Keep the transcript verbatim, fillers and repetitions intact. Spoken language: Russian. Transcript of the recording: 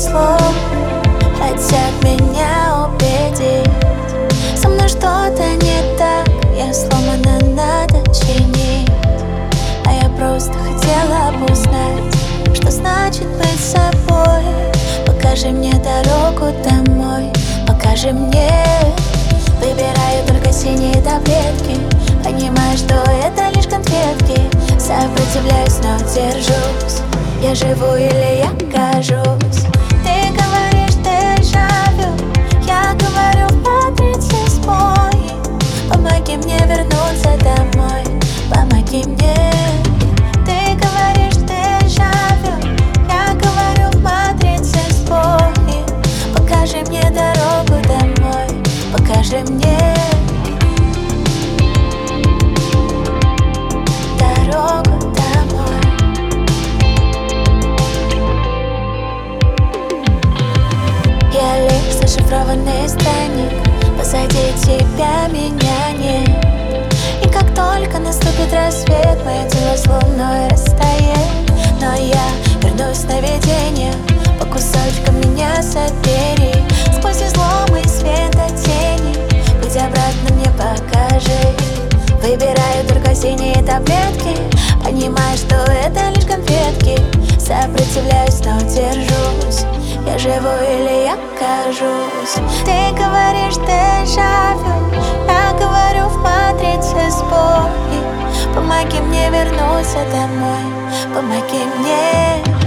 слов хотят меня убедить. Со мной что-то не так, я сломана, надо чинить. А я просто хотела бы узнать, что значит быть собой. Покажи мне дорогу домой, покажи мне. Выбираю только синие таблетки, понимаю, что это лишь конфетки. Сопротивляюсь, но держусь. Я живу или я кажусь? Ты говоришь дежавю, я говорю в матрице сбои. Помоги мне вернуться домой, помоги мне. Ты говоришь дежавю, я говорю в матрице сбои. Покажи мне дорогу домой, покажи мне. Дорогу домой. Я лишь зашифрованный странник, позади тебя меня нет. И как только наступит рассвет, мое тело с луной растает. Но я вернусь на видение, по кусочкам меня собери. Сквозь изломы и светотени путь обратно мне покажи. Выбираю только синие таблетки, понимаю, что это лишь конфетки. Сопротивляюсь, но держусь. Я живу или я кажусь? Ты говоришь дежавю, я говорю в матрице сбои. Помоги мне вернуться домой, помоги мне.